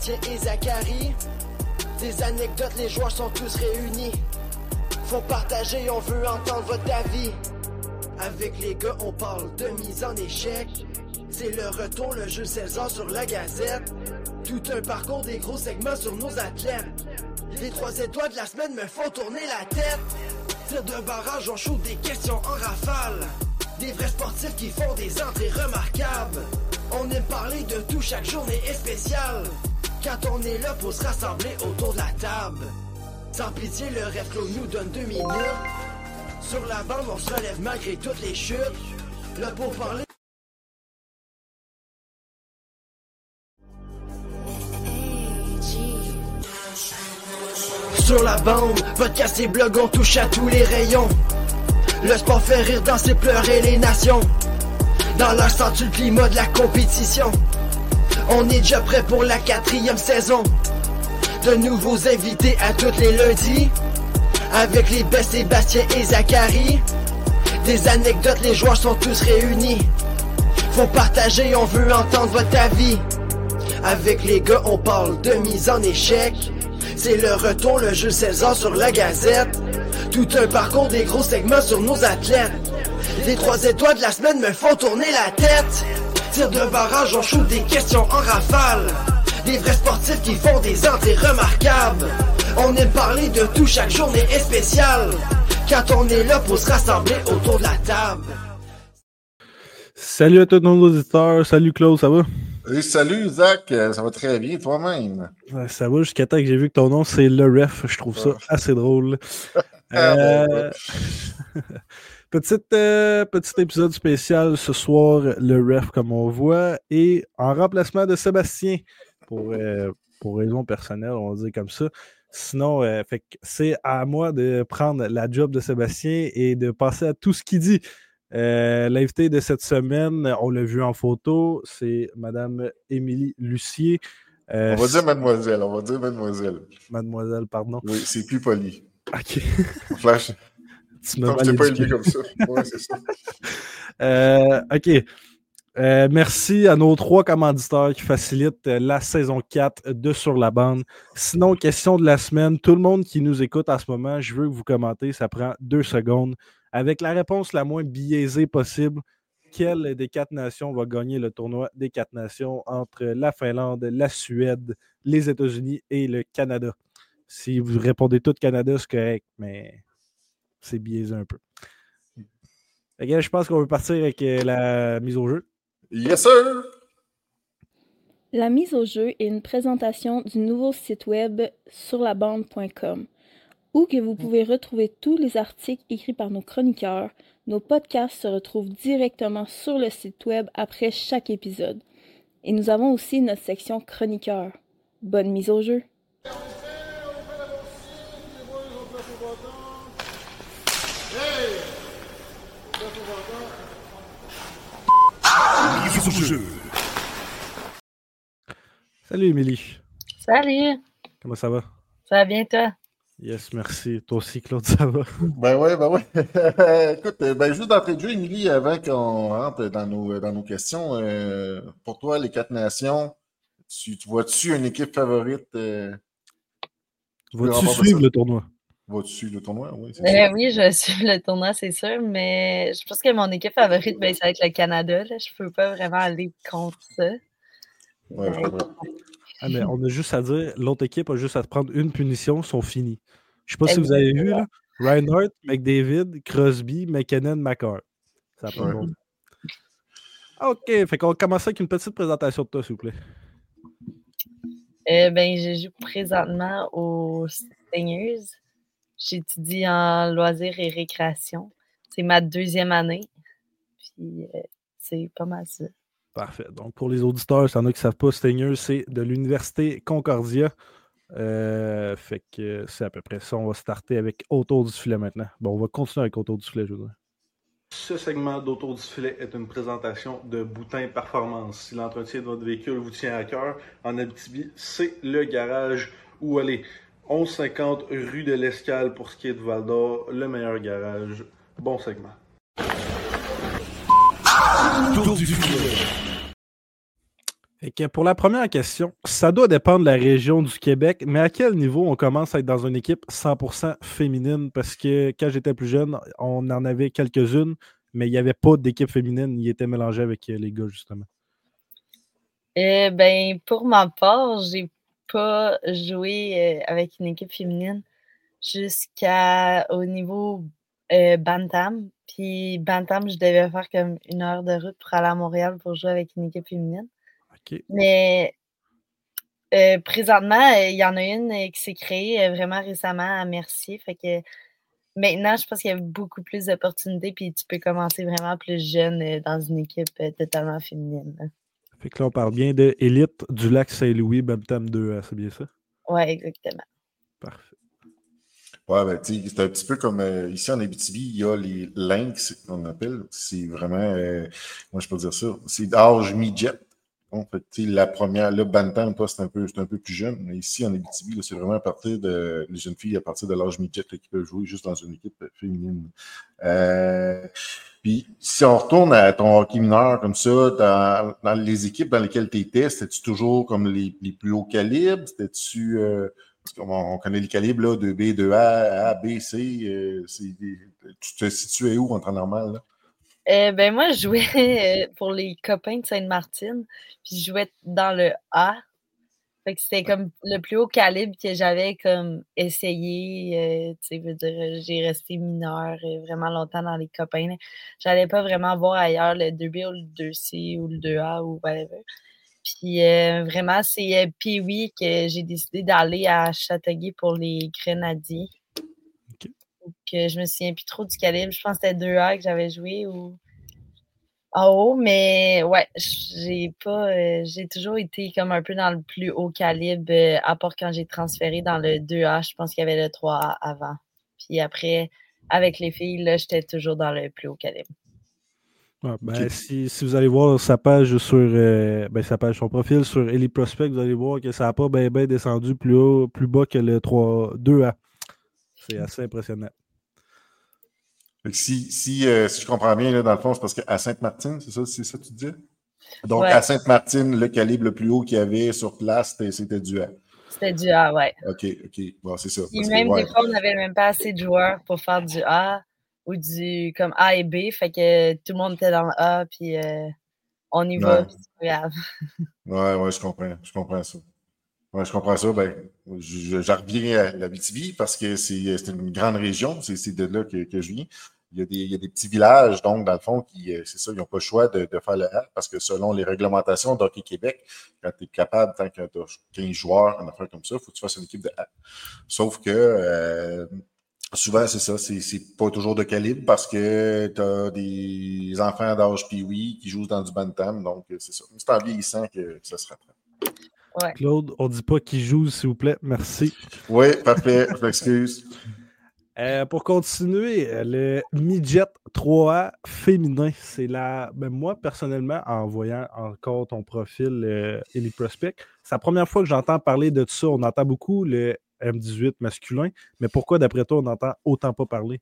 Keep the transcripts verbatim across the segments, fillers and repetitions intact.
Sébastien et Zachary. Des anecdotes, les joueurs sont tous réunis. Faut partager, on veut entendre votre avis. Avec les gars, on parle de mise en échec. C'est le retour, le jeu seize ans sur la gazette. Tout un parcours, des gros segments sur nos athlètes. Les trois étoiles de la semaine me font tourner la tête. Tir de barrage, on shoot des questions en rafale. Des vrais sportifs qui font des entrées remarquables. On aime parler de tout, chaque journée est spéciale. Quand on est là pour se rassembler autour de la table. Sans pitié, le rêve clos nous donne deux minutes. Sur la bande, on se relève malgré toutes les chutes. Là pour parler. Sur la bande, podcast et blog, on touche à tous les rayons. Le sport fait rire, danser, pleurer les nations. Dans leur sens le climat de la compétition. On est déjà prêt pour la quatrième saison. De nouveaux invités à tous les lundis. Avec les best Sébastien et Zachary. Des anecdotes, les joueurs sont tous réunis. Faut partager, on veut entendre votre avis. Avec les gars, on parle de mise en échec. C'est le retour, le jeu seize ans sur la gazette. Tout un parcours, des gros segments sur nos athlètes. Les trois étoiles de la semaine me font tourner la tête. Tir de barrage, on shoot des questions en rafale. Des vrais sportifs qui font des entrées remarquables. On aime parler de tout, chaque journée est spéciale. Quand on est là pour se rassembler autour de la table. Salut à tous nos auditeurs, salut Claude, ça va? Et salut Zach, ça va très bien, toi-même? Ouais, ça va jusqu'à temps que j'ai vu que ton nom c'est Le Ref, je trouve ça oh. assez drôle. euh... Petite, euh, petit épisode spécial ce soir, Le Ref comme on voit, et en remplacement de Sébastien, pour, euh, pour raison personnelle, on va dire comme ça. Sinon, euh, fait que c'est à moi de prendre la job de Sébastien et de passer à tout ce qu'il dit. Euh, l'invité de cette semaine, on l'a vu en photo, c'est Madame Émilie Lucier. Euh, on va dire mademoiselle, on va dire mademoiselle. Mademoiselle, pardon. Oui, c'est plus poli. OK. Flash. Tu non, je t'ai pas élevé comme ça. Ouais, c'est ça. euh, OK. Euh, merci à nos trois commanditaires qui facilitent la saison quatre de Sur la bande. Sinon, question de la semaine, tout le monde qui nous écoute en ce moment, je veux que vous commentez, ça prend deux secondes. Avec la réponse la moins biaisée possible, quelle des quatre nations va gagner le tournoi des quatre nations entre la Finlande, la Suède, les États-Unis et le Canada? Si vous répondez tout Canada, c'est correct, mais c'est biaisé un peu. Okay, je pense qu'on veut partir avec la mise au jeu. Yes, sir! La mise au jeu est une présentation du nouveau site web sur la bande point com, où que vous pouvez retrouver tous les articles écrits par nos chroniqueurs. Nos podcasts se retrouvent directement sur le site web après chaque épisode. Et nous avons aussi notre section chroniqueurs. Bonne mise au jeu! Salut Émilie. Salut. Comment ça va? Ça va bien toi? Yes, merci. Toi aussi, Claude, ça va? Ben ouais, ben ouais. Écoute, ben juste d'entrée de jeu, Émilie, avant qu'on rentre dans nos, dans nos questions, euh, pour toi, les quatre nations, tu, tu vois-tu une équipe favorite? Euh, Vas-tu suivre le tournoi? Vas-tu suivre le tournoi? Oui, c'est euh, oui, je suis le tournoi, c'est sûr, mais je pense que mon équipe favorite, ben, ça va être le Canada. Là. Je peux pas vraiment aller contre ça. Ouais, je comprends. Ah, mais on a juste à dire, l'autre équipe a juste à prendre une punition, ils sont finis. Je sais pas si vous avez vu, là. Reinhardt, McDavid, Crosby, McKinnon, McCarr. Ça prend ouais. OK, fait qu'on va commencer avec une petite présentation de toi, s'il vous plaît. Euh, ben, je joue présentement aux Stingers. J'étudie en loisirs et récréation. C'est ma deuxième année. Puis, euh, c'est pas mal ça. Parfait. Donc, pour les auditeurs, s'il y en a qui ne savent pas, Stingers, c'est de l'Université Concordia. Euh, fait que c'est à peu près ça. On va starter avec Autour du filet maintenant. Bon, on va continuer avec Autour du filet, je veux dire. Ce segment d'Autour du filet est une présentation de Boutin Performance. Si l'entretien de votre véhicule vous tient à cœur, en Abitibi, c'est le garage où aller. onze cinquante rue de l'Escale pour ce qui est de Val-d'Or, le meilleur garage. Bon segment. Autour du filet. Et que pour la première question, ça doit dépendre de la région du Québec, mais à quel niveau on commence à être dans une équipe cent pour cent féminine? Parce que quand j'étais plus jeune, on en avait quelques-unes, mais il n'y avait pas d'équipe féminine. Ils étaient mélangés avec les gars, justement. Euh, ben, pour ma part, j'ai pas joué euh, avec une équipe féminine jusqu'au niveau euh, Bantam. Puis Bantam, je devais faire comme une heure de route pour aller à Montréal pour jouer avec une équipe féminine. OK. Mais euh, présentement, il y en a une euh, qui s'est créée euh, vraiment récemment à Mercier. Fait que maintenant, je pense qu'il y a beaucoup plus d'opportunités, puis tu peux commencer vraiment plus jeune euh, dans une équipe euh, totalement féminine. Là. Fait que là, on parle bien de Élite du Lac Saint-Louis, Bantam deux A, c'est bien ça? Ouais, exactement. Parfait. Ouais, ben, tu sais, c'est un petit peu comme euh, ici en Abitibi, il y a les Lynx, qu'on appelle. C'est vraiment, euh, moi je peux dire ça, c'est d'âge midget. Bon, fait, tu sais, la première, là, Bantam, toi, c'est un peu, c'est un peu plus jeune, mais ici en Abitibi, là, c'est vraiment à partir de, les jeunes filles à partir de l'âge midget là, qui peuvent jouer juste dans une équipe féminine. Euh, Puis, si on retourne à ton hockey mineur comme ça, dans, dans les équipes dans lesquelles tu étais, c'était-tu toujours comme les, les plus hauts calibres? C'était-tu, euh, parce qu'on on connaît les calibres, là, deux B, deux A, A, B, C. Euh, c'est des, tu te situais où en temps normal, là? Euh, ben moi, je jouais euh, pour les copains de Sainte-Martine, puis je jouais dans le A. Fait que c'était comme le plus haut calibre que j'avais comme essayé. Euh, tu sais, veux dire, j'ai resté mineure euh, vraiment longtemps dans les copains. Là. J'allais pas vraiment voir ailleurs le deux B ou le deux C ou le deux A ou whatever. Puis euh, vraiment, c'est euh, Pee-Wee que j'ai décidé d'aller à Châteauguay pour les Grenadiers. OK. Que je me souviens plus trop du calibre. Je pense que c'était deux A que j'avais joué ou en haut, mais ouais, j'ai pas. Euh, j'ai toujours été comme un peu dans le plus haut calibre, euh, à part quand j'ai transféré dans le deux A. Je pense qu'il y avait le trois A avant. Puis après, avec les filles, là, j'étais toujours dans le plus haut calibre. Ouais, ben, Okay. si, si vous allez voir sa page sur euh, ben, sa page, son profil sur Elite Prospect, vous allez voir que ça n'a pas bien ben descendu plus haut, plus bas que le trois deux A. C'est assez impressionnant. Fait que si, si, euh, si je comprends bien, là, dans le fond, c'est parce qu'à Sainte-Martine, c'est ça, c'est ça que tu disais? Donc, Ouais. à Sainte-Martine, le calibre le plus haut qu'il y avait sur place, c'était, c'était du A. C'était du A, ouais. OK, OK. Bon, c'est ça. Puis Parce même que, ouais. des fois, on n'avait même pas assez de joueurs pour faire du A ou du comme A et B. Fait que tout le monde était dans le A, puis euh, on y va, Ouais. puis c'est pas grave. Ouais, ouais, je comprends. Je comprends ça. Ouais, je comprends ça. Ben, je, je, je reviens à l'Abitibi parce que c'est, c'est une grande région. C'est, c'est de là que, que je viens. Il y, a des, il y a des petits villages, donc, dans le fond, qui, c'est ça, ils n'ont pas le choix de, de faire le A parce que selon les réglementations d'Hockey Québec, quand tu es capable, tant que tu as quinze joueurs, une affaire comme ça, il faut que tu fasses une équipe de A. Sauf que euh, souvent, c'est ça, c'est, c'est pas toujours de calibre parce que tu as des enfants d'âge Pee-Wee qui jouent dans du bantam, donc c'est ça. C'est en vieillissant que ça se rattrape. Ouais. Claude, on dit pas qui joue, s'il vous plaît. Merci. Oui, parfait. Je m'excuse. Euh, pour continuer, le Midget trois A féminin, c'est la. Ben moi, personnellement, en voyant encore ton profil euh, Elite Prospect, c'est la première fois que j'entends parler de ça. On entend beaucoup le M dix-huit masculin, mais pourquoi, d'après toi, on n'entend autant pas parler?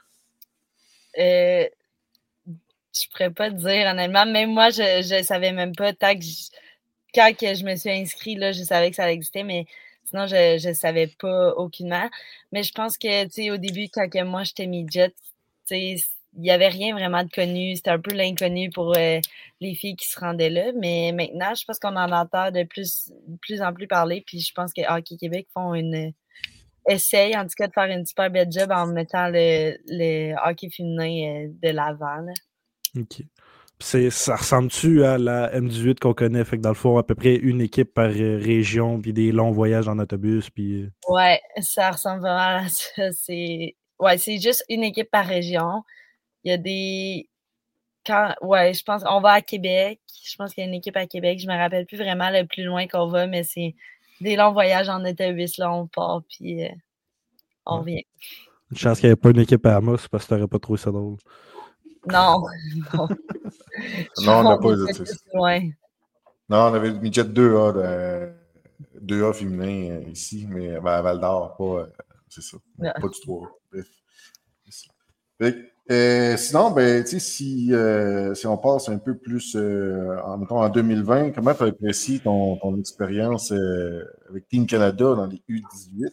Euh, je pourrais pas te dire, honnêtement. Même moi, je ne savais même pas. Tant que je, quand que je me suis inscrite, là, je savais que ça existait, mais sinon, je ne savais pas aucunement. Mais je pense que, tu sais, au début, quand que moi, j'étais midget, tu sais, il n'y avait rien vraiment de connu. C'était un peu l'inconnu pour euh, les filles qui se rendaient là. Mais maintenant, je pense qu'on en entend de plus, de plus en plus parler. Puis je pense que Hockey Québec font une... essaye, en tout cas, de faire une super belle job en mettant le, le hockey féminin euh, de l'avant, là. OK. C'est, ça ressemble-tu à la M dix-huit qu'on connaît? Fait que dans le fond, à peu près une équipe par euh, région, puis des longs voyages en autobus, puis... Euh... Ouais, ça ressemble vraiment à ça. C'est... Ouais, c'est juste une équipe par région. Il y a des... Quand... Ouais, je pense qu'on va à Québec. Je pense qu'il y a une équipe à Québec. Je me rappelle plus vraiment le plus loin qu'on va, mais c'est des longs voyages en autobus. Là, on part, puis euh, on ouais. revient. Une chance qu'il n'y avait pas une équipe à Amos, parce que tu n'aurais pas trouvé ça drôle. Non, non. Non, on n'a pas de ça. Loin. Non, on avait le midget deux A, de, deux A féminin euh, ici, mais ben, à Val-d'Or, pas, euh, c'est ça, non. Pas du trois A. Bref. Fait, Euh, sinon, ben, tu sais, si, euh, si on passe un peu plus euh, en, mettons, en deux mille vingt, comment tu apprécies ton, ton expérience euh, avec Team Canada dans les U dix-huit?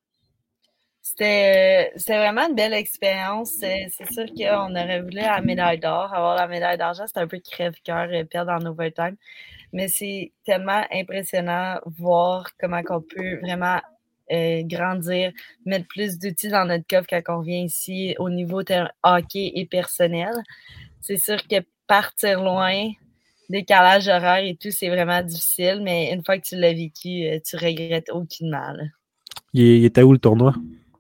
C'était, c'était vraiment une belle expérience. C'est, c'est sûr qu'on aurait voulu la médaille d'or. Avoir la médaille d'argent, c'était un peu crève-cœur euh, perdre en overtime. Mais c'est tellement impressionnant voir comment on peut vraiment euh, grandir, mettre plus d'outils dans notre coffre quand on vient ici au niveau ter- hockey et personnel. C'est sûr que partir loin, décalage horaire et tout, c'est vraiment difficile, mais une fois que tu l'as vécu, euh, tu regrettes aucunement. Là. Il, il était où le tournoi?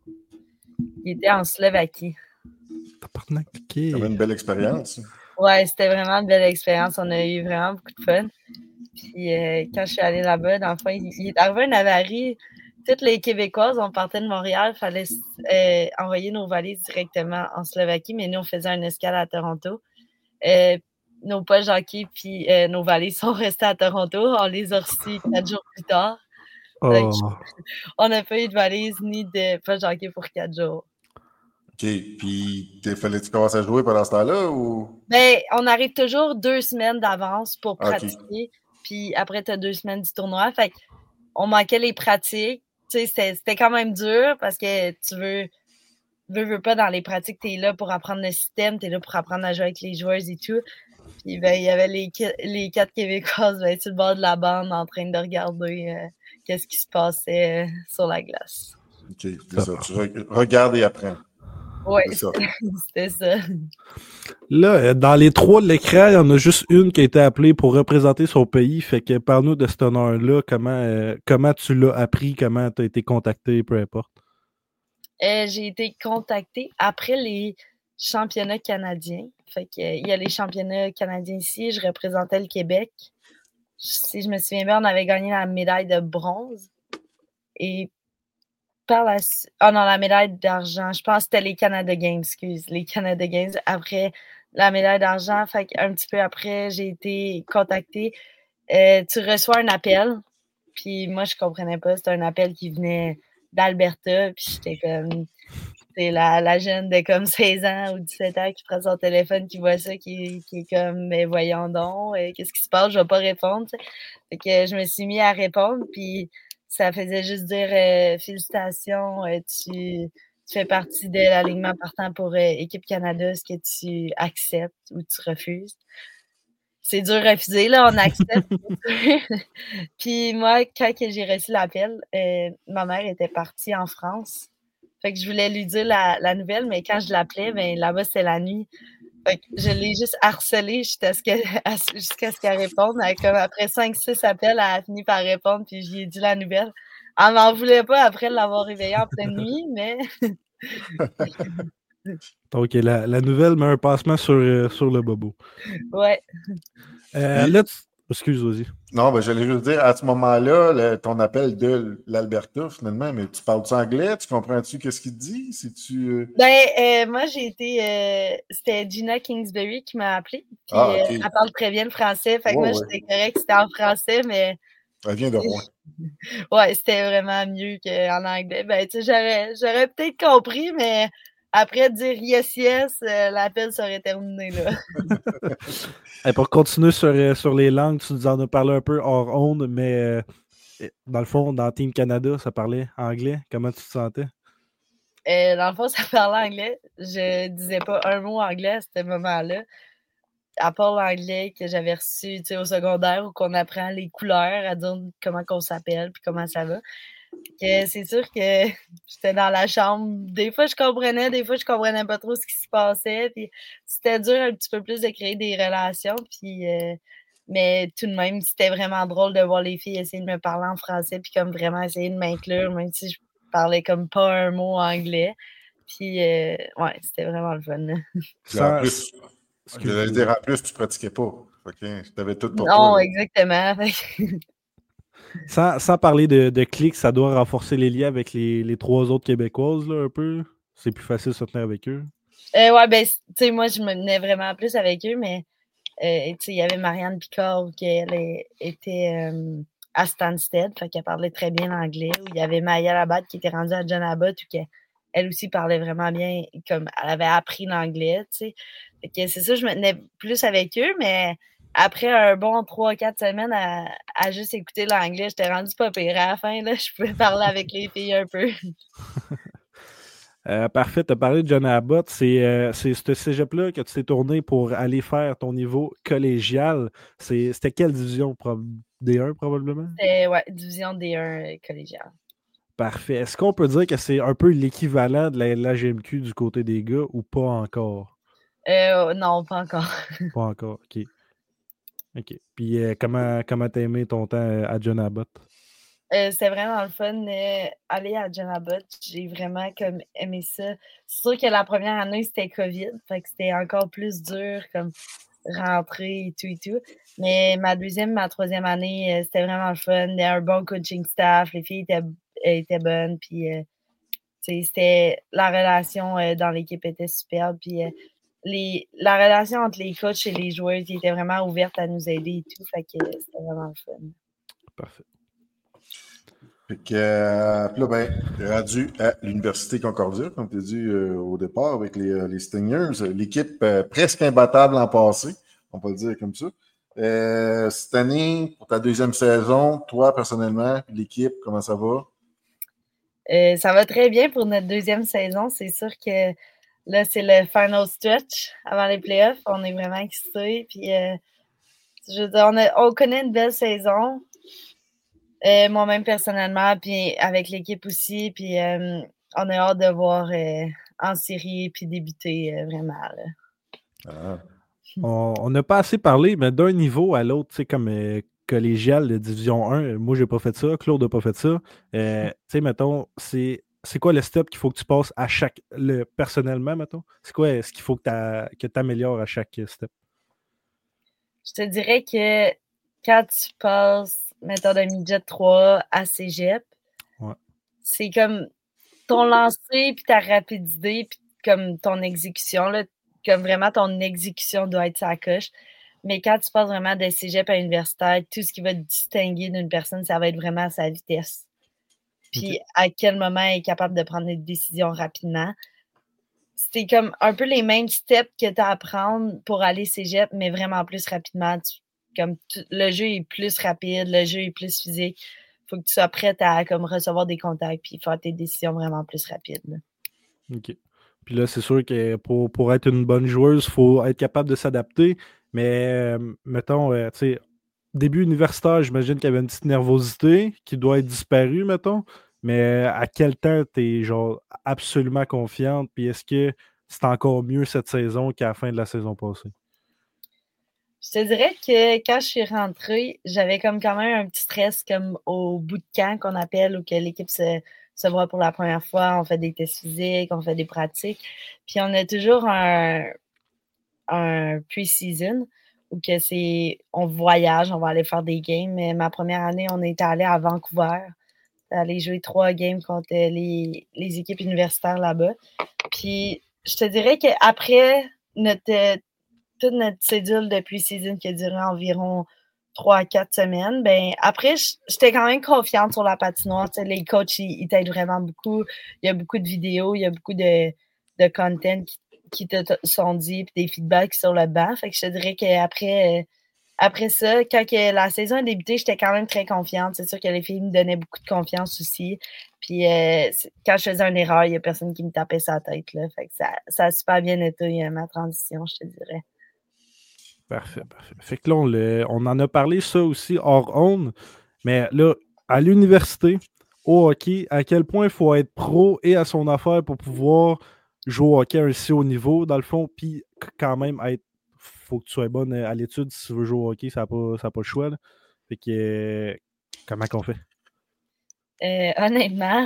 Il était en Slovaquie. Tabarnak, ok. C'est une belle expérience. Ouais, c'était vraiment une belle expérience. On a eu vraiment beaucoup de fun. Puis euh, quand je suis allée là-bas, dans le fond, il, il est arrivé une avarie. Toutes les Québécoises, on partait de Montréal, il fallait euh, envoyer nos valises directement en Slovaquie, mais nous, on faisait un escale à Toronto. Euh, nos poches hockey puis euh, nos valises sont restées à Toronto. On les a reçues quatre jours plus tard. Oh. On n'a pas eu de valise ni de poches hockey pour quatre jours. OK. Puis, fallait-tu commencer à jouer pendant ce temps-là ou? Ben, on arrive toujours deux semaines d'avance pour Okay. pratiquer. Puis après, tu as deux semaines du tournoi. Fait on manquait les pratiques. Tu sais, c'était, c'était quand même dur parce que tu veux, veux, veux pas dans les pratiques, tu es là pour apprendre le système, tu es là pour apprendre à jouer avec les joueurs et tout. Puis ben, il y avait les, les quatre Québécoises ben, sur le bord de la bande en train de regarder euh, qu'est-ce qui se passait euh, sur la glace. OK, c'est ça. Tu re- regardes et apprends. Oui, c'était, c'était ça. Là, dans les trois de l'écran, il y en a juste une qui a été appelée pour représenter son pays. Fait que parle-nous de cet honneur-là. Comment, euh, comment tu l'as appris? Comment tu as été contacté? Peu importe. Euh, j'ai été contactée après les championnats canadiens. Fait que, euh, il y a les championnats canadiens ici. Je représentais le Québec. Si je me souviens bien, on avait gagné la médaille de bronze. Et par la... Oh non, la médaille d'argent. Je pense que c'était les Canada Games, excuse. Les Canada Games. Après la médaille d'argent, fait qu'un petit peu après, j'ai été contactée. Euh, tu reçois un appel. Puis moi, je comprenais pas. C'était un appel qui venait d'Alberta. Puis j'étais comme... C'est la, la jeune de comme seize ans ou dix-sept ans qui prend son téléphone, qui voit ça, qui, qui est comme, mais voyons donc, euh, qu'est-ce qui se passe? Je vais pas répondre. T'sais. Fait que je me suis mis à répondre, puis ça faisait juste dire euh, félicitations, euh, tu, tu fais partie de l'alignement partant pour euh, Équipe Canada, est-ce que tu acceptes ou tu refuses? C'est dur à refuser, là, on accepte. Puis moi, quand j'ai reçu l'appel, euh, ma mère était partie en France. Fait que je voulais lui dire la, la nouvelle, mais quand je l'appelais, ben là-bas, c'était la nuit. Fait que je l'ai juste harcelée jusqu'à ce, que, jusqu'à ce qu'elle réponde. Elle, comme après cinq six appels, elle a fini par répondre, puis je lui ai dit la nouvelle. Elle m'en voulait pas après l'avoir réveillée en pleine nuit, mais... Donc, la, la nouvelle met un passement sur, euh, sur le bobo. Ouais. Euh, là, tu... Excuse, vas-y. Non, ben j'allais juste dire, à ce moment-là, le, ton appel de l'Alberta, finalement, mais tu parles-tu anglais? Tu comprends-tu qu'est-ce qu'il te dit? Si tu, euh... Ben, euh, moi, j'ai été... Euh, c'était Gina Kingsbury qui m'a appelée. Puis, ah, okay. euh, elle parle très bien le français. Fait que ouais, moi, ouais. j'étais correct, c'était en français, mais... Elle vient de Rouen. Ouais, c'était vraiment mieux qu'en anglais. Ben, tu sais, j'aurais, j'aurais peut-être compris, mais après dire yes, yes, euh, l'appel serait terminé, là. Et pour continuer sur, euh, sur les langues, tu nous en as parlé un peu hors onde, mais euh, dans le fond, dans Team Canada, ça parlait anglais. Comment tu te sentais? Euh, dans le fond, ça parlait anglais. Je disais pas un mot anglais à ce moment-là. À part l'anglais que j'avais reçu au secondaire où qu'on apprend les couleurs, à dire comment qu'on s'appelle puis comment ça va. Que c'est sûr que j'étais dans la chambre. Des fois, je comprenais, des fois, je comprenais pas trop ce qui se passait. Puis c'était dur un petit peu plus de créer des relations. Puis, euh, mais tout de même, c'était vraiment drôle de voir les filles essayer de me parler en français puis comme vraiment essayer de m'inclure, même si je parlais comme pas un mot anglais. Puis, euh, ouais, c'était vraiment le fun. En plus, je vais dire, en plus, tu pratiquais pas. Okay. Tu avais tout pour non, toi. Non, exactement. Sans, sans parler de, de clics, ça doit renforcer les liens avec les, les trois autres Québécoises, là, un peu. C'est plus facile de se tenir avec eux. Euh, ouais, ben, tu sais, moi, je me tenais vraiment plus avec eux, mais, euh, tu sais, il y avait Marianne Picard, qui elle était euh, à Stansted, fait qu'elle parlait très bien l'anglais. Ou il y avait Maya Labatte qui était rendue à John Abbott, ou qu'elle elle aussi parlait vraiment bien, comme elle avait appris l'anglais, tu sais. Fait que c'est ça, je me tenais plus avec eux, mais après un bon trois quatre semaines à, à juste écouter l'anglais, j'étais rendue pas pire. À la fin, là, je pouvais parler avec les filles un peu. Euh, parfait, tu as parlé de John Abbott. C'est euh, c'est ce cégep-là que tu t'es tourné pour aller faire ton niveau collégial. C'est, c'était quelle division? D un, probablement? C'était, ouais, division D un euh, collégial. Parfait. Est-ce qu'on peut dire que c'est un peu l'équivalent de la, la G M Q du côté des gars ou pas encore? Euh, non, pas encore. Pas encore, OK. OK. Puis euh, comment comment t'as aimé ton temps à John Abbott? Euh, c'était vraiment le fun d'aller euh, à John Abbott. J'ai vraiment comme aimé ça. C'est sûr que la première année, c'était COVID. Fait que c'était encore plus dur, comme rentrer et tout et tout. Mais ma deuxième, ma troisième année, euh, c'était vraiment le fun. Il y avait un bon coaching staff. Les filles étaient, étaient bonnes. Puis, euh, c'était, la relation euh, dans l'équipe était superbe. Puis, euh, les, la relation entre les coachs et les joueurs qui était vraiment ouverte à nous aider et tout. Fait que euh, c'était vraiment le fun. Parfait. Fait que, euh, puis là, ben, rendu à l'Université Concordia, comme tu as dit euh, au départ, avec les, euh, les Stingers, l'équipe euh, presque imbattable l'an passé, on peut le dire comme ça. Euh, cette année, pour ta deuxième saison, toi, personnellement, l'équipe, comment ça va? Euh, ça va très bien pour notre deuxième saison. C'est sûr que là, c'est le final stretch avant les playoffs. On est vraiment excités. Puis, euh, je veux dire, on, a, on connaît une belle saison. Euh, moi-même personnellement, puis avec l'équipe aussi, puis euh, on a hâte de voir euh, en série puis débuter euh, vraiment. Là. Ah. On n'a pas assez parlé, mais d'un niveau à l'autre, tu sais, comme euh, collégial de Division un, moi, j'ai pas fait ça, Claude n'a pas fait ça. Euh, tu sais, mettons, c'est, c'est quoi le step qu'il faut que tu passes à chaque, le, personnellement, mettons? C'est quoi ce qu'il faut que tu améliores à chaque step? Je te dirais que quand tu passes, mettons, de midget trois à cégep, ouais. c'est comme ton lancer, puis ta rapidité, puis comme ton exécution, là, comme vraiment ton exécution doit être sa coche. Mais quand tu passes vraiment de cégep à universitaire, tout ce qui va te distinguer d'une personne, ça va être vraiment sa vitesse. Puis okay. à quel moment elle est capable de prendre des décisions rapidement. C'est comme un peu les mêmes steps que tu as à prendre pour aller cégep, mais vraiment plus rapidement. Tu, comme tu, le jeu est plus rapide, le jeu est plus physique. Il faut que tu sois prête à comme, recevoir des contacts puis faire tes décisions vraiment plus rapides. Là. OK. Puis là, c'est sûr que pour, pour être une bonne joueuse, il faut être capable de s'adapter. Mais euh, mettons, euh, tu sais, début universitaire, j'imagine qu'il y avait une petite nervosité qui doit être disparue, mettons. Mais à quel temps tu es genre absolument confiante? Puis est-ce que c'est encore mieux cette saison qu'à la fin de la saison passée? Je te dirais que quand je suis rentrée, j'avais comme quand même un petit stress comme au bout de camp qu'on appelle, où que l'équipe se, se voit pour la première fois, on fait des tests physiques, on fait des pratiques. Puis on a toujours un, un pre-season où que c'est on voyage, on va aller faire des games. Mais ma première année, on était allé à Vancouver, aller jouer trois games contre les, les équipes universitaires là-bas. Puis je te dirais qu'après notre toute notre cédule de pre-season qui a duré environ trois à quatre semaines, ben après, j'étais quand même confiante sur la patinoire. T'sais, les coachs, ils, ils t'aident vraiment beaucoup. Il y a beaucoup de vidéos, il y a beaucoup de, de content qui, qui te sont dit, puis des feedbacks sur le banc. Fait que je te dirais qu'après après ça, quand que la saison a débuté, j'étais quand même très confiante. C'est sûr que les filles me donnaient beaucoup de confiance aussi. Puis euh, quand je faisais une erreur, il n'y a personne qui me tapait sa tête. Là. Fait que ça, ça a super bien été ma transition, je te dirais. Parfait, parfait. Fait que là, on, le, on en a parlé ça aussi hors onde, mais là, à l'université, au hockey, à quel point il faut être pro et à son affaire pour pouvoir jouer au hockey à un si haut niveau, dans le fond, puis quand même être, faut que tu sois bonne à l'étude si tu veux jouer au hockey, ça n'a pas, ça a pas le choix. Là. Fait que, euh, comment qu'on fait? Euh, honnêtement,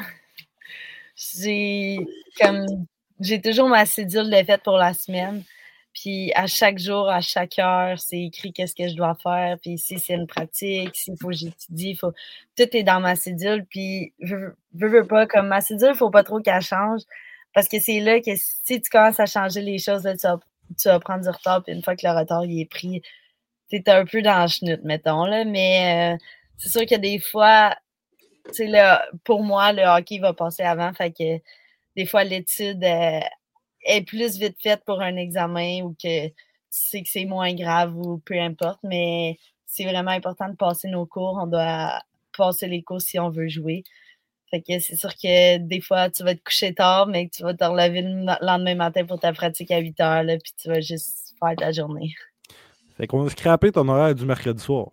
j'ai comme j'ai toujours ma cédule de fête pour la semaine. Puis à chaque jour, à chaque heure, c'est écrit qu'est-ce que je dois faire. Puis si c'est une pratique, s'il faut que j'étudie, faut... tout est dans ma cédule. Puis je veux, veux pas, comme ma cédule, il ne faut pas trop qu'elle change. Parce que c'est là que si tu commences à changer les choses, là, tu, vas, tu vas prendre du retard. Puis une fois que le retard il est pris, tu es un peu dans le chenoute, mettons. Là. Mais euh, c'est sûr que des fois, tu sais, là, pour moi, le hockey va passer avant. Fait que des fois, l'étude euh, est plus vite faite pour un examen ou que tu sais que c'est moins grave ou peu importe, mais c'est vraiment important de passer nos cours. On doit passer les cours si on veut jouer. Fait que c'est sûr que des fois, tu vas te coucher tard, mais que tu vas te relever le lendemain matin pour ta pratique à huit heures, là, puis tu vas juste faire ta journée. Fait qu'on a scrappé ton horaire du mercredi soir.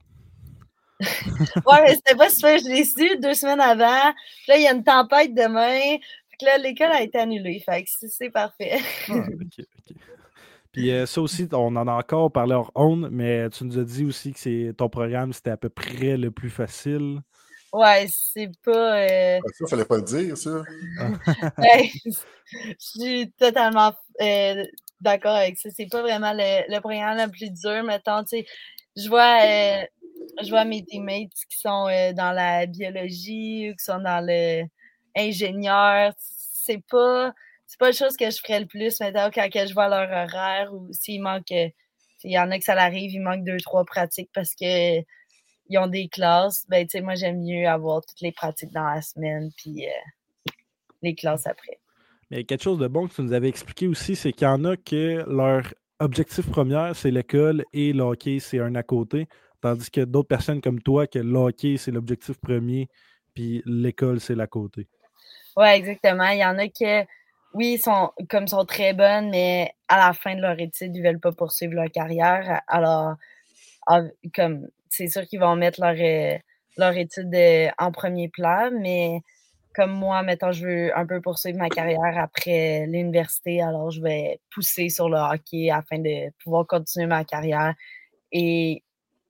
Ouais, mais c'était pas super. Je l'ai su deux semaines avant. Puis là, il y a une tempête demain. Fait que là, l'école a été annulée. Fait que c'est, c'est parfait. Ah, ok, ok. Puis euh, ça aussi, on en a encore parlé hors ondes, mais tu nous as dit aussi que c'est, ton programme, c'était à peu près le plus facile. Ouais, c'est pas... Euh... Ça, fallait pas le dire, ça. Ouais, je suis totalement euh, d'accord avec ça. C'est pas vraiment le, le programme le plus dur. Mettons, tu sais, je vois... Euh, je vois mes teammates qui sont euh, dans la biologie ou qui sont dans le ingénieur. C'est pas, c'est pas la chose que je ferais le plus maintenant quand je vois leur horaire ou s'il manque, il y en a que ça l'arrive, il manque deux, trois pratiques parce que ils ont des classes. Ben, tu sais, moi, j'aime mieux avoir toutes les pratiques dans la semaine puis euh, les classes après. Mais quelque chose de bon que tu nous avais expliqué aussi, c'est qu'il y en a que leur objectif premier, c'est l'école et le hockey, c'est un à côté. Tandis que d'autres personnes comme toi, que le hockey, c'est l'objectif premier, puis l'école, c'est l'à côté. Oui, exactement. Il y en a que, oui, sont, comme sont très bonnes, mais à la fin de leur étude, ils ne veulent pas poursuivre leur carrière. Alors, comme c'est sûr qu'ils vont mettre leur, euh, leur étude euh, en premier plan, mais comme moi, mettons, je veux un peu poursuivre ma carrière après l'université, alors je vais pousser sur le hockey afin de pouvoir continuer ma carrière. Et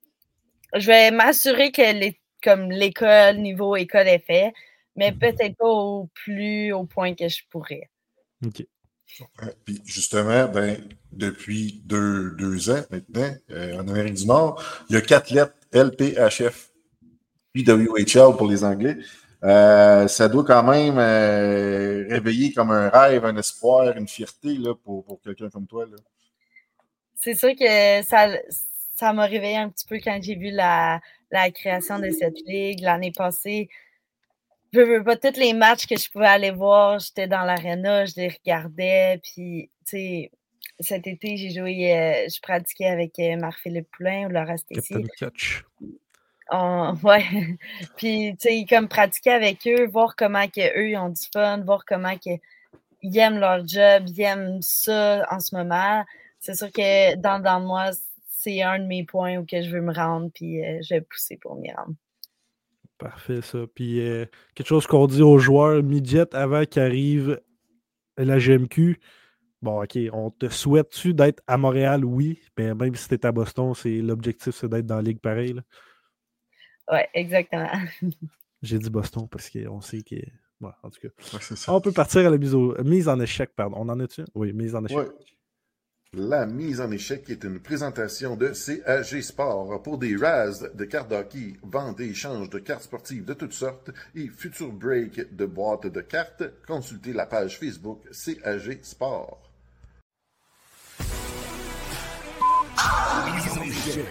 je vais m'assurer que les, comme l'école, niveau école est fait, mais peut-être pas au plus haut point que je pourrais. OK. Puis justement, ben, depuis deux, deux ans maintenant, euh, en Amérique du Nord, il y a quatre lettres L P H F, puis W H L pour les Anglais. Euh, ça doit quand même euh, réveiller comme un rêve, un espoir, une fierté là, pour, pour quelqu'un comme toi. Là. C'est sûr que ça, ça m'a réveillé un petit peu quand j'ai vu la, la création de cette ligue l'année passée. Je veux pas tous les matchs que je pouvais aller voir, j'étais dans l'aréna, je les regardais, puis tu sais, cet été, j'ai joué, euh, je pratiquais avec euh, Marc-Philippe Poulin ou Laura Stacey. Captain Catch. On, ouais, puis tu sais, comme pratiquer avec eux, voir comment que eux ils ont du fun, voir comment que ils aiment leur job, ils aiment ça en ce moment. C'est sûr que dans, dans moi, c'est un de mes points où que je veux me rendre, puis euh, je vais pousser pour m'y rendre. Parfait, ça. Puis euh, quelque chose qu'on dit aux joueurs midget avant qu'arrive la G M Q. Bon, OK, on te souhaite-tu d'être à Montréal? Oui, mais même si t'es à Boston, c'est l'objectif, c'est d'être dans la ligue pareil. Là. Ouais, exactement. J'ai dit Boston parce qu'on sait que... Ouais, en tout cas. Ouais, c'est ça. On peut partir à la mise, au... mise en échec, pardon. On en a-tu? Oui, mise en échec. Ouais. La mise en échec est une présentation de C A G Sport pour des Raz de cartes d'hockey, vente et échange de cartes sportives de toutes sortes et futur break de boîtes de cartes. Consultez la page Facebook C A G Sport. Mise en échec.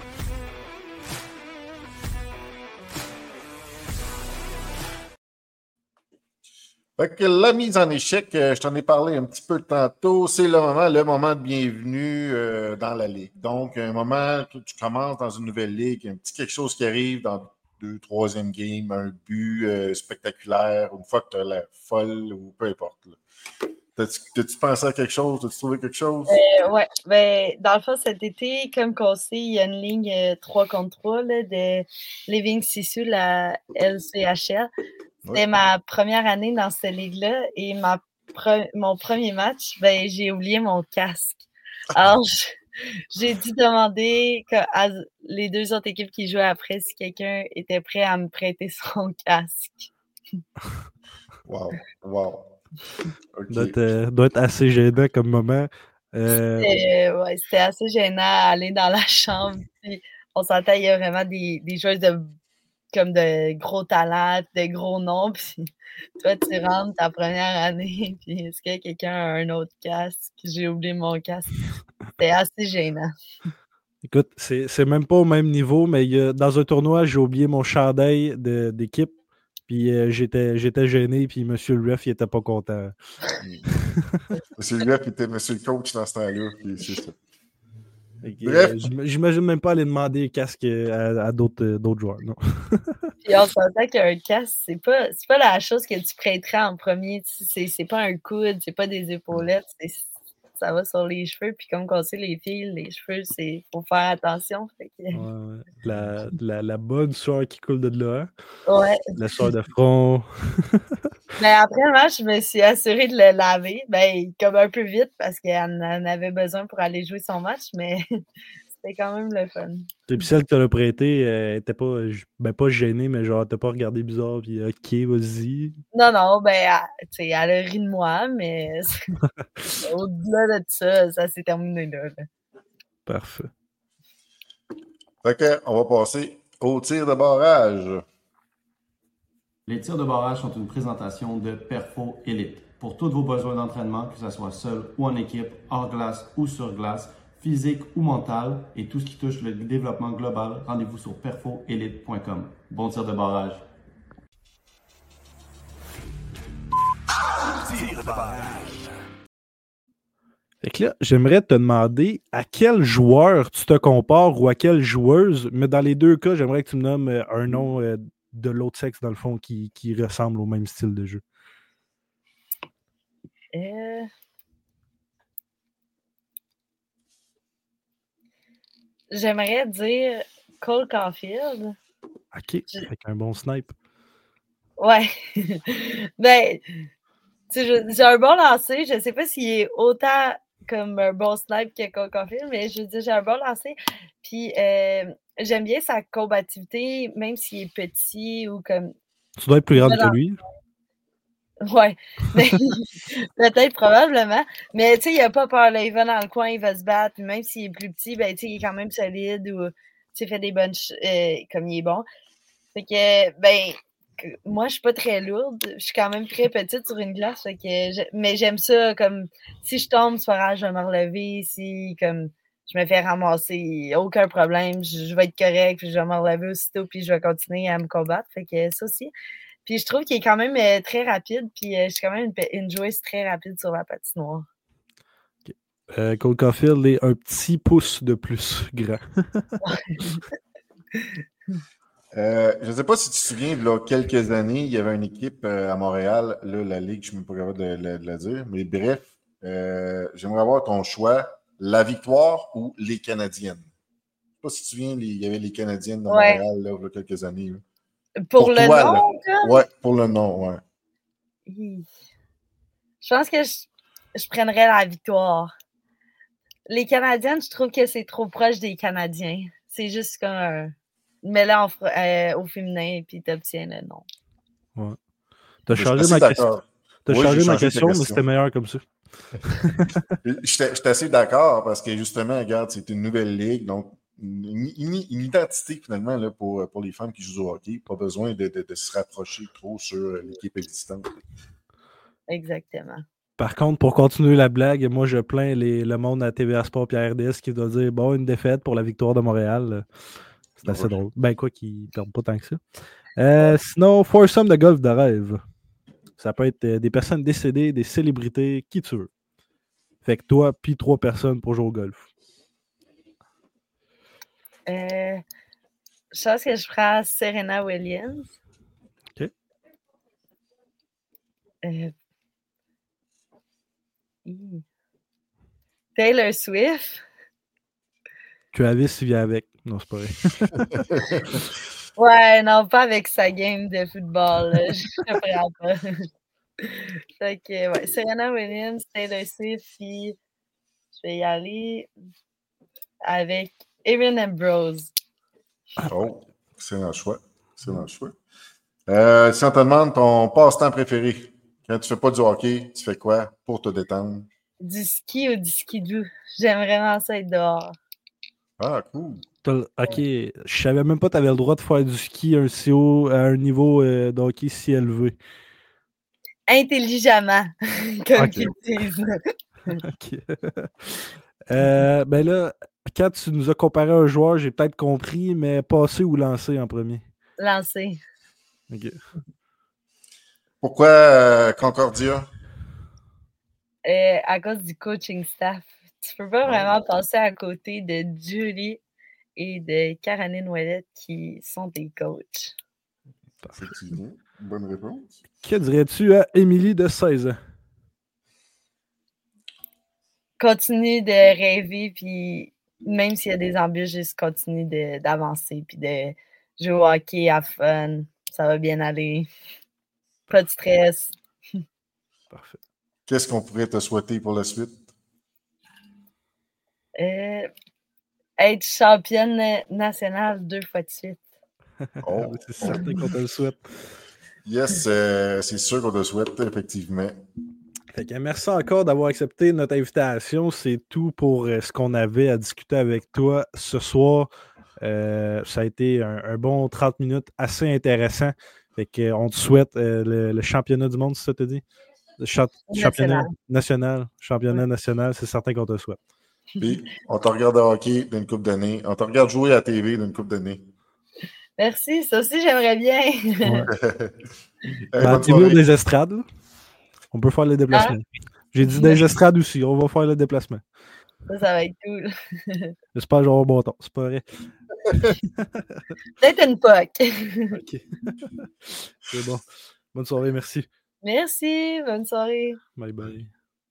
Fait que la mise en échec, euh, je t'en ai parlé un petit peu tantôt, c'est le moment, le moment de bienvenue euh, dans la ligue. Donc, un moment que tu commences dans une nouvelle ligue, un petit quelque chose qui arrive dans deux, troisième game, un but euh, spectaculaire, une fois que tu as l'air folle ou peu importe. Là. T'as-tu, t'as-tu pensé à quelque chose? T'as-tu trouvé quelque chose? Euh, oui, ben, dans le fond, cet été, comme qu'on sait, il y a une ligne euh, trois contre trois là, de Living Sisu, la L C H L. C'était ouais. ma première année dans cette ligue-là et ma pre- mon premier match, ben, j'ai oublié mon casque. Alors, j'ai dû demander à les deux autres équipes qui jouaient après si quelqu'un était prêt à me prêter son casque. Wow, wow. Okay. Doit, être, euh, doit être assez gênant comme moment. Euh... C'était, ouais, c'était assez gênant à aller dans la chambre. Puis on s'entend, il y a vraiment des, des joueurs de comme de gros talents, de gros noms, puis toi, tu rentres ta première année, puis est-ce que quelqu'un a un autre casque? J'ai oublié mon casque. C'était assez gênant. Écoute, c'est, c'est même pas au même niveau, mais il y a, dans un tournoi, j'ai oublié mon chandail de, d'équipe, Puis euh, j'étais, j'étais gêné, puis M. le ref, il était pas content. Monsieur le ref était M. le coach dans ce temps-là. Puis c'est ça. Que, Bref. Euh, j'imagine même pas aller demander casque à, à d'autres, euh, d'autres joueurs. Non. Puis on s'entend qu'un casque, c'est pas, c'est pas la chose que tu prêterais en premier. C'est, c'est pas un coude, c'est pas des épaulettes. C'est, ça va sur les cheveux. Puis comme on sait, les filles, les cheveux, c'est faut faire attention. Fait que... ouais, ouais. La, la, la bonne sueur qui coule de là. Ouais. La sueur de front. Mais après le match, je me suis assurée de le laver. Ben, comme un peu vite parce qu'elle en avait besoin pour aller jouer son match, mais c'était quand même le fun. Et puis celle que tu l'as prêtée, elle était pas, ben pas gênée, mais genre, t'as pas regardé bizarre, puis ok, vas-y. Non, non, ben, elle, tu sais, elle a ri de moi, mais au-delà de ça, ça s'est terminé là. là. Parfait. Fait que, on va passer au tir de barrage. Les tirs de barrage sont une présentation de Perfo Elite. Pour tous vos besoins d'entraînement, que ce soit seul ou en équipe, hors glace ou sur glace, physique ou mental, et tout ce qui touche le développement global, rendez-vous sur perfo elite point com. Bon tir de barrage. Tir de barrage. Fait que là, j'aimerais te demander à quel joueur tu te compares ou à quelle joueuse, mais dans les deux cas, j'aimerais que tu me nommes un nom euh, de l'autre sexe, dans le fond, qui, qui ressemble au même style de jeu. Euh... J'aimerais dire Cole Caulfield. OK, Je... avec un bon snipe. Ouais. ben, tu sais, j'ai un bon lancer. Je sais pas s'il est autant comme un bon snipe que Cole Caulfield, mais je veux dire, j'ai un bon lancer. Puis, euh, j'aime bien sa combativité, même s'il est petit ou comme... Tu dois être plus grande que lui. Ouais, peut-être, probablement. Mais tu sais, il n'a pas peur. Là. Il va dans le coin, il va se battre. Puis même s'il est plus petit, ben, il est quand même solide ou tu fait des bonnes ch- euh, comme il est bon. Fait que, ben, que, moi, je suis pas très lourde. Je suis quand même très petite sur une glace. Fait que je, mais j'aime ça. Comme si je tombe, c'est pas grave, je vais me relever. Si comme je me fais ramasser, aucun problème. Je, je vais être correct. Puis je vais me relever aussitôt. Puis je vais continuer à me combattre. Fait que ça aussi. Puis je trouve qu'il est quand même euh, très rapide. Puis euh, je suis quand même une, une joueuse très rapide sur la patinoire. Okay. Euh, Cole Caulfield est un petit pouce de plus grand. euh, je ne sais pas si tu te souviens, il y a quelques années, il y avait une équipe euh, à Montréal, là, la Ligue, je ne suis même pas capable de, de, de la dire. Mais bref, euh, j'aimerais avoir ton choix, la Victoire ou les Canadiennes. Je ne sais pas si tu te souviens, les, il y avait les Canadiennes de ouais. Montréal, là, il y a quelques années. Là. Pour, pour le toi, nom, comme? Ouais, pour le nom, ouais. Je pense que je, je prendrais la Victoire. Les Canadiennes, je trouve que c'est trop proche des Canadiens. C'est juste comme un mélange euh, au féminin et puis t'obtiens le nom. Ouais. T'as changé ma question. T'as oui, changé ma question, mais c'était meilleur comme ça. J'étais assez d'accord parce que justement, regarde, c'est une nouvelle ligue, donc Une, une, une identité finalement là, pour, pour les femmes qui jouent au hockey. Pas besoin de, de, de se rapprocher trop sur l'équipe existante. Exactement. Par contre, pour continuer la blague, moi je plains les, le monde à T V A Sport et à R D S qui doit dire bon, une défaite pour la victoire de Montréal. C'est assez ouais. drôle. Ben quoi qu'ils ne perdent pas tant que ça. Euh, ouais. Sinon, foursome de golf de rêve. Ça peut être des personnes décédées, des célébrités, qui tu veux. Fait que toi, puis trois personnes pour jouer au golf. Euh, je pense que je prends Serena Williams. OK. Euh, Taylor Swift. Travis vient avec. Non, c'est pas vrai. Ouais, non, pas avec sa game de football. Là. Je ne prends pas. Fait que, ouais, Serena Williams, Taylor Swift, puis je vais y aller avec Erin Ambrose. Oh, c'est un choix. C'est un choix. Euh, si on te demande ton passe-temps préféré, quand tu ne fais pas du hockey, tu fais quoi pour te détendre? Du ski ou du skidoo. J'aime vraiment ça être dehors. Ah, cool. OK. Je savais même pas que tu avais le droit de faire du ski à un, si haut, à un niveau euh, de hockey si élevé. Intelligemment, comme okay. ils disent. OK. euh, ben là, quand tu nous as comparé à un joueur, j'ai peut-être compris, mais passer ou lancer en premier? Lancer. OK. Pourquoi euh, Concordia? Euh, à cause du coaching staff. Tu peux pas vraiment passer à côté de Julie et de Caroline Ouellette qui sont des coachs. Effectivement. Bonne réponse. Que dirais-tu à Émilie de seize ans? Continue de rêver, puis même s'il y a des embûches, juste continue de, d'avancer, puis de jouer au hockey à fun. Ça va bien aller. Pas de stress. Parfait. Qu'est-ce qu'on pourrait te souhaiter pour la suite? Euh, être championne nationale deux fois de suite. Oh, c'est certain qu'on te le souhaite. Yes, euh, c'est sûr qu'on te le souhaite, effectivement. Fait que merci encore d'avoir accepté notre invitation. C'est tout pour euh, ce qu'on avait à discuter avec toi ce soir. Euh, ça a été un, un bon trente minutes assez intéressant. Fait que, on te souhaite euh, le, le championnat du monde, si ça te dit? Le cha- championnat national. Championnat oui. national, c'est certain qu'on te le souhaite. Puis, on te regarde au hockey d'une couple d'années. On te regarde jouer à la T V d'une couple d'années. Merci, ça aussi, j'aimerais bien. Ouais. Dans la T V ou des estrades, là? On peut faire le déplacement. Ah. J'ai dit des estrades aussi, on va faire le déplacement. Ça, ça va être cool. J'espère que j'aurai un bon temps, c'est pas vrai. Peut-être une poque. OK. C'est bon. Bonne soirée, merci. Merci, bonne soirée. Bye bye.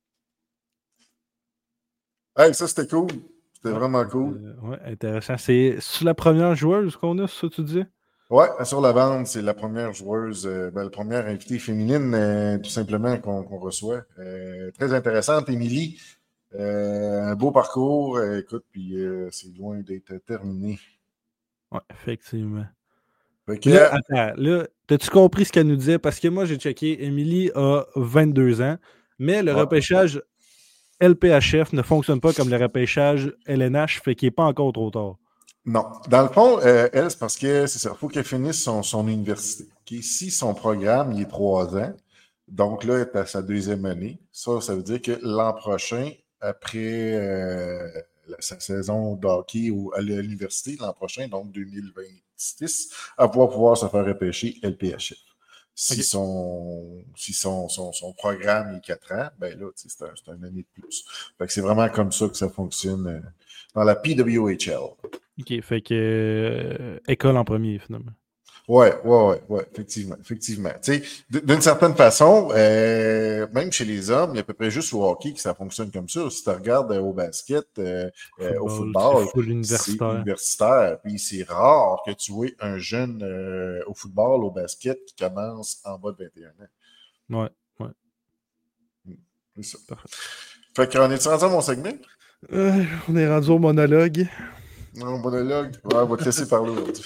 Hey, ça c'était cool. C'était ouais, vraiment cool. Euh, ouais, intéressant. C'est sur la première joueuse qu'on a, ça tu disais? Oui, sur la bande, c'est la première joueuse, euh, ben, la première invitée féminine, euh, tout simplement, qu'on, qu'on reçoit. Euh, très intéressante, Émilie. Euh, un beau parcours, euh, écoute, puis euh, c'est loin d'être terminé. Oui, effectivement. Que... Là, attends, là, t'as-tu compris ce qu'elle nous disait? Parce que moi, j'ai checké, Émilie a vingt-deux ans, mais le ouais. repêchage L P H F ne fonctionne pas comme le repêchage L N H, fait qu'il n'est pas encore trop tard. Non. Dans le fond, euh, elle, c'est parce que c'est ça, il faut qu'elle finisse son, son université. Okay? Si son programme, il est trois ans, donc là, elle est à sa deuxième année, ça, ça veut dire que l'an prochain, après euh, la, sa saison de hockey ou à l'université, l'an prochain, donc deux mille vingt-six, elle va pouvoir se faire repêcher L P H F. Si, okay. son, si son, son, son programme est quatre ans, ben là, c'est, un, c'est une année de plus. Fait que c'est vraiment comme ça que ça fonctionne euh, dans la P W H L. OK, fait que euh, école en premier, finalement. Ouais, ouais, ouais, ouais, effectivement, effectivement. Tu sais, d'une certaine façon, euh, même chez les hommes, il y a à peu près juste au hockey que ça fonctionne comme ça. Si tu regardes euh, au basket, euh, football, au football, c'est, universitaire. c'est universitaire. Puis c'est rare que tu vois un jeune euh, au football, au basket, qui commence en bas de vingt et un ans. Ouais, ouais. C'est ça. Parfait. Fait qu'on est-tu rendu à mon segment? Euh, on est rendu au monologue. Non, monologue. Ouais, on va te laisser parler aujourd'hui.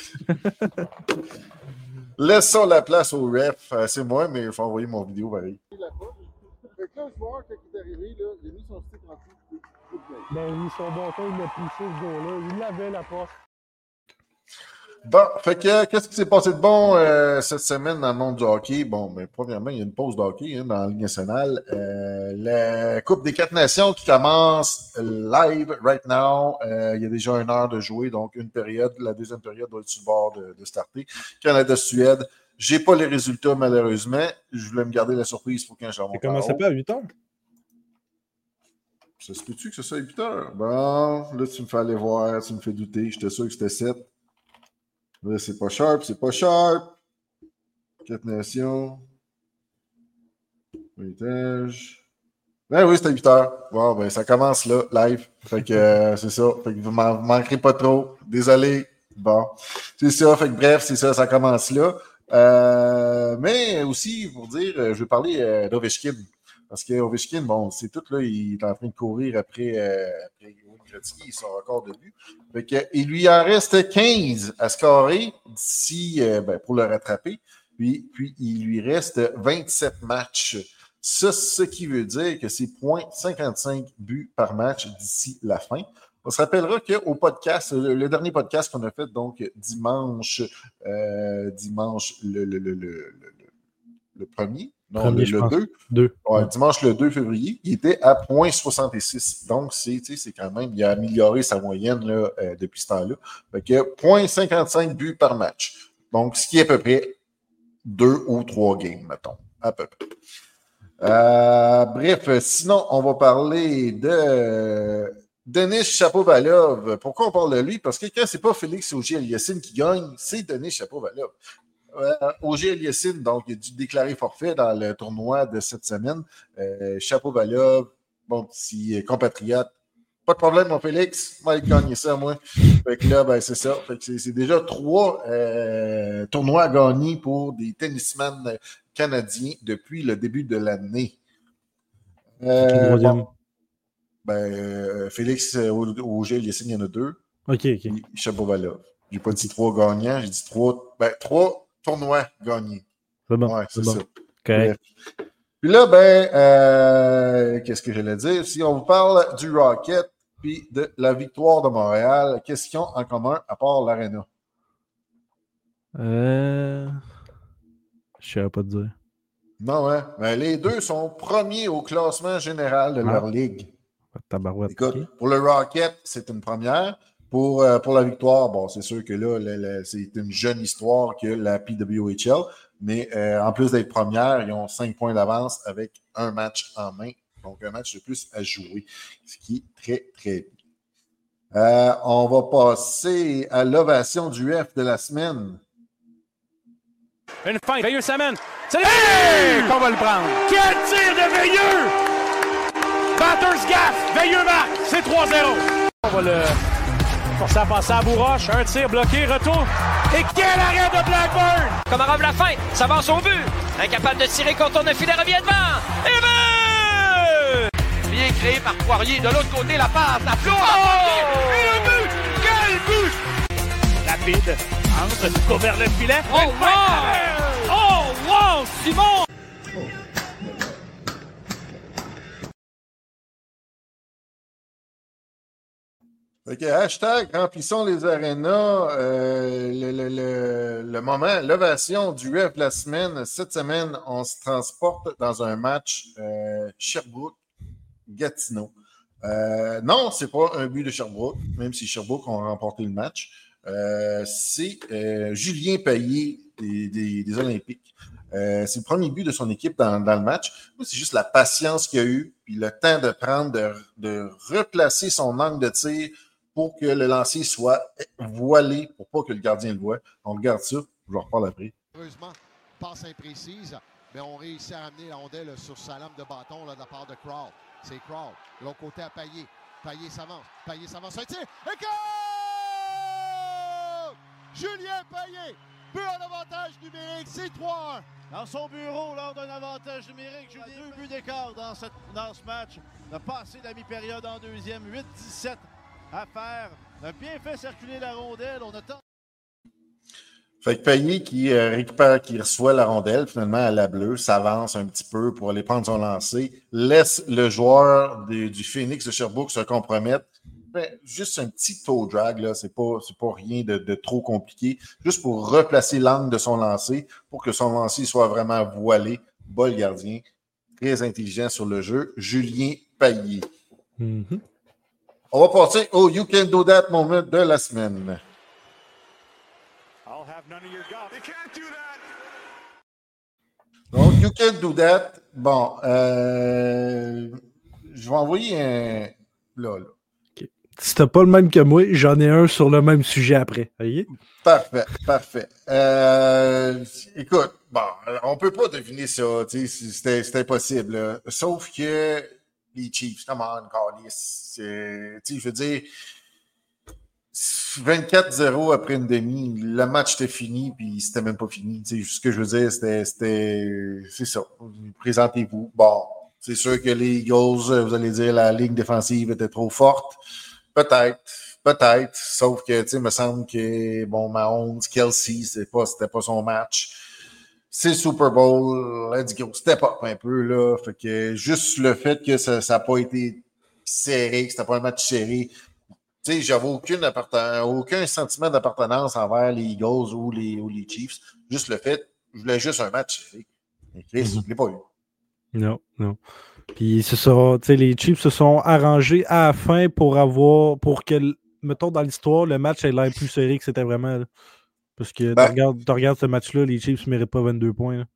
Laissons la place au ref. C'est moi, mais il faut envoyer mon vidéo pareil. Fait que là, le joueur, quand il est arrivé, là, il a mis son stick en dessous. Ben, il a mis son bâton, il l'a poussé ce gars-là. Il l'avait, la porte. Bon, fait que, qu'est-ce qui s'est passé de bon euh, cette semaine dans le monde du hockey? Bon, ben, premièrement, il y a une pause de hockey hein, dans la Ligue nationale. Euh, la Coupe des quatre nations qui commence live right now. Euh, il y a déjà une heure de jouer, donc une période. La deuxième période doit être sur le bord de, de starter. Canada-Suède. J'ai pas les résultats, malheureusement. Je voulais me garder la surprise pour quand j'en monte. Ça commençait pas à huit heures? Ça se peut-tu que ce soit à huit heures? Bon, là, tu me fais aller voir, tu me fais douter. J'étais sûr que c'était sept. Là, c'est pas sharp, c'est pas sharp. Quatre nations. Héritage. Ben oui, c'était à huit heures. Bon, ben ça commence là, live. Fait que euh, c'est ça. Fait que vous m'en manquerez pas trop. Désolé. Bon. C'est ça. Fait que bref, c'est ça, ça commence là. Euh, mais aussi, pour dire, je vais parler euh, d'Ovechkin. Parce que Ovechkin, bon, c'est tout là, il est en train de courir après, euh, après Gretzky, son record de but. Fait que, il lui en reste quinze à scorer d'ici, euh, ben, pour le rattraper. Puis, puis, il lui reste vingt-sept matchs. Ça, ce qui veut dire que c'est zéro virgule cinquante-cinq buts par match d'ici la fin. On se rappellera qu'au podcast, le, le dernier podcast qu'on a fait, donc dimanche, euh, dimanche le, le, le, le, le, le premier, non, premier, le, le deux. deux. Ouais, dimanche le deux février, il était à zéro virgule soixante-six. Donc, c'est, c'est quand même, il a amélioré sa moyenne là, euh, depuis ce temps-là. Fait que zéro virgule cinquante-cinq buts par match. Donc, ce qui est à peu près deux ou trois games, mettons. À peu près. Euh, bref, sinon, on va parler de euh, Denis Shapovalov. Pourquoi on parle de lui? Parce que quand c'est pas Félix Auger-Aliassime qui gagne, c'est Denis Shapovalov. Euh, Auger-Aliassime, donc, il a dû déclarer forfait dans le tournoi de cette semaine. Euh, Shapovalov, bon petit compatriote. Pas de problème, mon Félix. Moi, il gagne ça, moi. Fait que là, ben, c'est ça. Fait que c'est, c'est déjà trois euh, tournois à gagner pour des tennisman canadiens depuis le début de l'année. Euh, bon. Ben, euh, Félix Auger-Aliassime, il y en a deux. OK, OK. Shapovalov. J'ai pas dit trois gagnants, j'ai dit trois, ben, trois tournois gagnés. C'est bon. Ouais, c'est, c'est ça. Bon. Okay. Puis là, ben, euh, qu'est-ce que j'allais dire? Si on vous parle du Rocket puis de la victoire de Montréal, qu'est-ce qu'ils ont en commun à part l'Arena? Euh... Je ne saurais pas te dire. Non, hein? Ben, les deux sont premiers au classement général de ah. leur ligue. Écoute, okay. Pour le Rocket, c'est une première. Pour, euh, pour la victoire, bon, c'est sûr que là, le, le, c'est une jeune histoire que la P W H L. Mais euh, en plus d'être première, ils ont cinq points d'avance avec un match en main. Donc, un match de plus à jouer, ce qui est très, très bien. Euh, on va passer à l'ovation du F de la semaine. Une fin, Veilleux s'amène. C'est hey! Qu'on va le prendre. Quel tir de Veilleux! Batters gaffe, Veilleux marque, c'est trois zéro. On va le forcer à passer à Bourroche. Un tir bloqué, retour. Et quel arrêt de Blackburn! Komarov la fin, ça va son but. Incapable de tirer quand on a filet revient devant. Et but! Bien créé par Poirier. De l'autre côté, la passe, la flot. Oh! Et le but! Quel but! Rapide, entre, court vers le filet. Oh wow! Oh wow! Simon! OK, hashtag remplissons les arénas. Euh, le, le, le, le moment, l'ovation du F de la semaine. Cette semaine, on se transporte dans un match euh, Sherbrooke-Gatineau. Euh, non, c'est pas un but de Sherbrooke, même si Sherbrooke ont remporté le match. Euh, c'est euh, Julien Payet des, des, des Olympiques. Euh, c'est le premier but de son équipe dans, dans le match. C'est juste la patience qu'il a eu, puis le temps de prendre, de, de replacer son angle de tir pour que le lancer soit voilé, pour pas que le gardien le voie. On regarde ça, je vais en reparler après. Heureusement, passe imprécise, mais on réussit à amener la rondelle sur sa lame de bâton là, de la part de Crawl. C'est Crawl. De l'autre côté à Payet. Payet s'avance. Payet s'avance. Un tir. Et goal! Julien Payet, but en avantage numérique, c'est trois un. Dans son bureau, lors d'un avantage numérique, Julien, deux buts d'écart dans, cette, dans ce match. De passer la mi-période en deuxième, huit dix-sept à faire. On a bien fait circuler la rondelle. On a tant... Fait que Payet qui euh, récupère, qui reçoit la rondelle, finalement à la bleue, s'avance un petit peu pour aller prendre son lancer, laisse le joueur de, du Phoenix de Sherbrooke se compromettre. Ben, juste un petit toe drag, là, c'est pas, c'est pas rien de, de trop compliqué, juste pour replacer l'angle de son lancer, pour que son lancer soit vraiment voilé. Bol gardien, très intelligent sur le jeu, Julien Payet. Mm-hmm. On va passer au You Can Do That moment de la semaine. I'll have none of your golf. You can't do that. Donc, You Can Do That, bon, euh, je vais envoyer un... Là, là. Si t'as pas le même que moi, j'en ai un sur le même sujet après. Voyez? Parfait, parfait. Euh, écoute, bon, on peut pas deviner ça, tu sais, c'était, c'était impossible. Là. Sauf que les Chiefs, come on, Carlis, tu sais, je veux dire, vingt-quatre zéro après une demi, le match était fini, puis c'était même pas fini. Tu sais, ce que je veux dire, c'était, c'était, c'est ça. Présentez-vous. Bon, c'est sûr que les Eagles, vous allez dire, la ligne défensive était trop forte. Peut-être, peut-être, sauf que, tu sais, il me semble que, bon, Mahomes, Kelsey, c'est pas, c'était pas son match. C'est le Super Bowl, let's go, step up un peu, là. Fait que juste le fait que ça n'a pas été serré, que c'était pas un match serré, tu sais, j'avais aucune apparten- aucun sentiment d'appartenance envers les Eagles ou les, ou les Chiefs. Juste le fait, je voulais juste un match serré. Et Chris, mm-hmm. je l'ai pas eu. Non, non. Puis c'est ça, tu sais, les Chiefs se sont arrangés à la fin pour avoir, pour que, mettons, dans l'histoire, le match ait l'air plus serré que c'était vraiment. Là. Parce que ben, tu regardes, tu regardes ce match-là, les Chiefs ne méritent pas vingt-deux points. Là.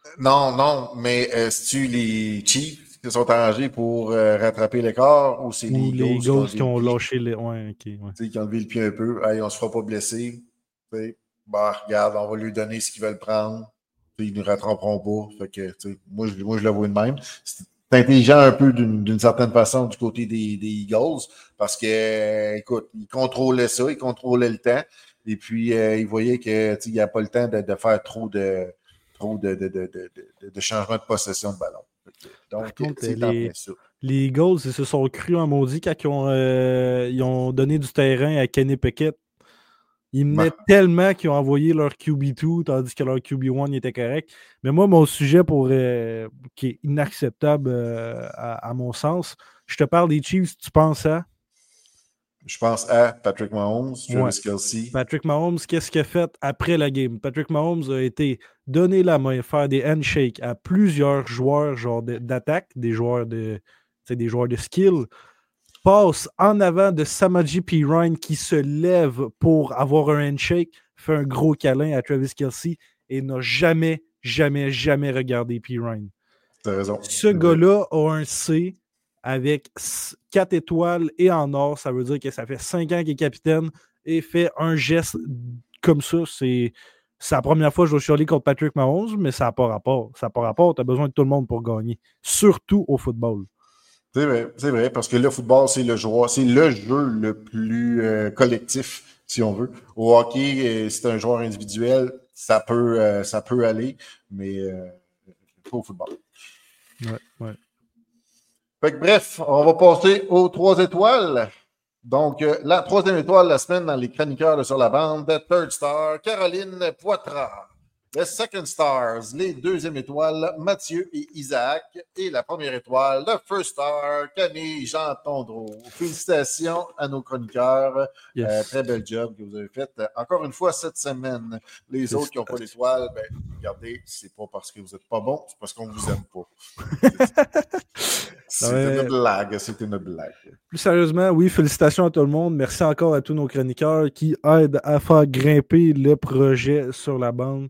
Non, non, mais euh, c'est-tu les Chiefs qui sont arrangés pour euh, rattraper l'écart ou c'est Ou les les Eagles Eagles qui qui ont, ont levé lâché les. Ouais, ok. Ouais. le pied, qui ont levé le pied un peu? Hey, on se fera pas blesser. T'sais. Bah, regarde, on va lui donner ce qu'ils veulent prendre. T'sais, ils ne nous rattraperont pas. Fait que, moi, je, moi, je le vois de même. C'est intelligent un peu d'une, d'une certaine façon du côté des, des Eagles parce que, écoute, ils contrôlaient ça, ils contrôlaient le temps. Et puis, euh, ils voyaient qu'il n'y a pas le temps de, de faire trop de trop de, de, de, de, de, de changements de possession de ballon. Donc, contre, c'est les, ça. Les Eagles, ils se sont crus en maudit quand ils ont, euh, ils ont donné du terrain à Kenny Pickett. Ils menaient bah. tellement qu'ils ont envoyé leur Q B deux, tandis que leur Q B un était correct. Mais moi, mon sujet pour euh, qui est inacceptable euh, à, à mon sens, je te parle des Chiefs, tu penses à? Je pense à Patrick Mahomes, Travis ouais. Kelce. Patrick Mahomes, qu'est-ce qu'il a fait après la game? Patrick Mahomes a été donner la main, faire des handshakes à plusieurs joueurs genre de, d'attaque, des joueurs de, des joueurs de skill. Passe en avant de Samaje Perine qui se lève pour avoir un handshake, fait un gros câlin à Travis Kelce et n'a jamais, jamais, jamais regardé Perine. T'as raison. Ce gars-là a un C avec quatre étoiles et en or. Ça veut dire que ça fait cinq ans qu'il est capitaine et fait un geste comme ça. C'est, c'est la première fois que je dois chialer contre Patrick Mahomes, mais ça n'a pas rapport. Ça n'a pas rapport. Tu as besoin de tout le monde pour gagner, surtout au football. C'est vrai, c'est vrai, parce que le football, c'est le joueur, c'est le jeu le plus euh, collectif, si on veut. Au hockey, euh, c'est un joueur individuel, ça peut, euh, ça peut aller, mais euh, pas au football. Ouais, ouais. Fait que bref, on va passer aux trois étoiles. Donc, euh, la troisième étoile de la semaine dans les chroniqueurs de Sur la bande, Third Star, Caroline Poitras. Les Second Stars, les deuxièmes étoiles, Mathieu et Isaac. Et la première étoile, le First Star, Camille Jean Tondreau. Félicitations à nos chroniqueurs. Yes. Euh, très bel job que vous avez fait encore une fois cette semaine. Les autres qui n'ont pas l'étoile, ben, regardez, c'est pas parce que vous n'êtes pas bon, c'est parce qu'on ne vous aime pas. C'était ouais. une blague, c'était une blague. Plus sérieusement, oui, félicitations à tout le monde. Merci encore à tous nos chroniqueurs qui aident à faire grimper le projet Sur la bande.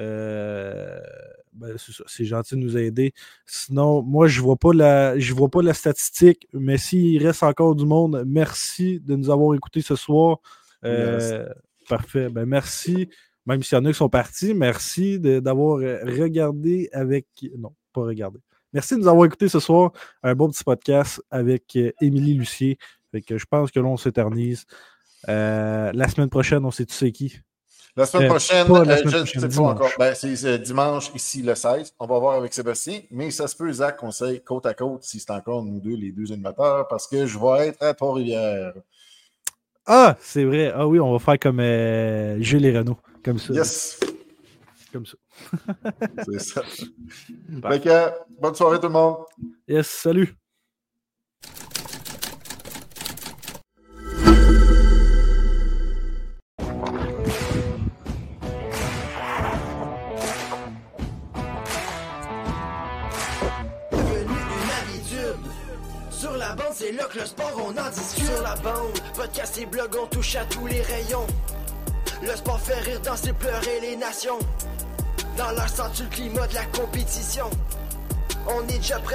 Euh, ben c'est, ça, c'est gentil de nous aider. Sinon, moi, je ne vois pas la, je vois pas la statistique, mais s'il reste encore du monde, merci de nous avoir écoutés ce soir. Euh, yes. Parfait. Ben, merci. Même s'il y en a qui sont partis, merci de, d'avoir regardé avec... Non, pas regardé. Merci de nous avoir écoutés ce soir. Un beau petit podcast avec Émilie Lucier. Fait que je pense que là, on s'éternise. Euh, la semaine prochaine, on sait tu sais qui? La semaine euh, prochaine, la euh, semaine je ne sais pas encore. Ben, c'est, c'est dimanche, ici, le seize. On va voir avec Sébastien. Mais ça se peut, Zach, qu'on s'aille côte à côte si c'est encore nous deux, les deux animateurs, parce que je vais être à Trois-Rivières. Ah, c'est vrai. Ah oui, on va faire comme euh, Gilles et Renaud. Comme ça. Yes. Comme ça. C'est ça. Fait que, bonne soirée tout le monde. Yes, salut. Sur la bande, c'est là que le sport, on en discute. Sur la bande, podcast et blog, on touche à tous les rayons. Le sport fait rire, danser, pleurer les nations. Dans l'air, sens-tu le climat de la compétition? On est déjà prêt.